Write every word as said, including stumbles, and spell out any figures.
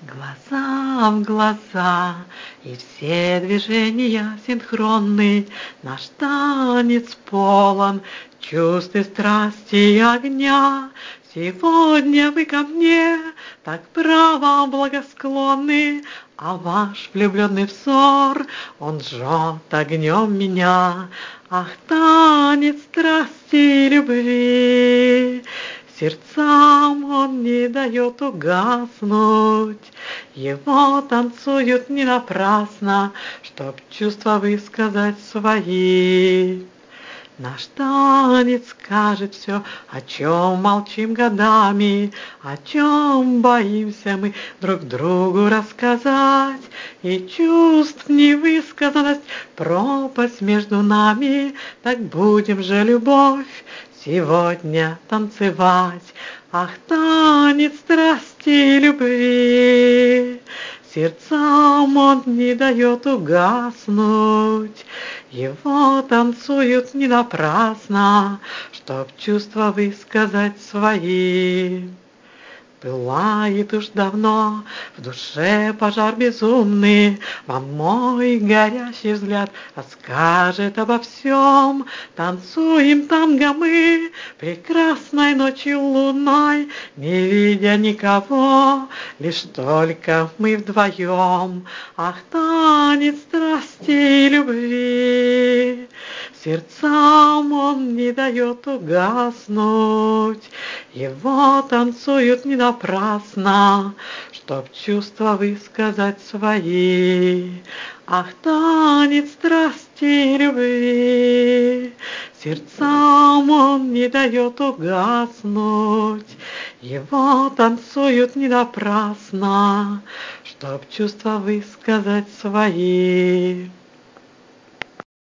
Глаза в глаза, и все движения синхронны, наш танец полон чувств и страсти и огня. Сегодня вы ко мне так право благосклонны, а ваш влюбленный взор, он жжет огнем меня. Ах, танец страсти и любви! Сердцам он не дает угаснуть, его танцуют не напрасно, чтоб чувства высказать свои. Наш танец скажет все, о чем молчим годами, о чем боимся мы друг другу рассказать. И чувств невысказанность, пропасть между нами, так будем же, любовь, сегодня танцевать. Ах, танец страсти и любви! Сердцам он не дает угаснуть, его танцуют не напрасно, чтоб чувства высказать свои. Пылает уж давно в душе пожар безумный, вам мой горящий взгляд расскажет обо всем. Танцуем танго мы прекрасной ночью лунной, не видя никого, лишь только мы вдвоем. Ах, танец страсти и любви! Сердцам он не дает угаснуть, его танцуют не напрасно, чтоб чувства высказать свои. Ах, танец страсти и любви! Сердцам он не дает угаснуть, его танцуют не напрасно, чтоб чувства высказать свои.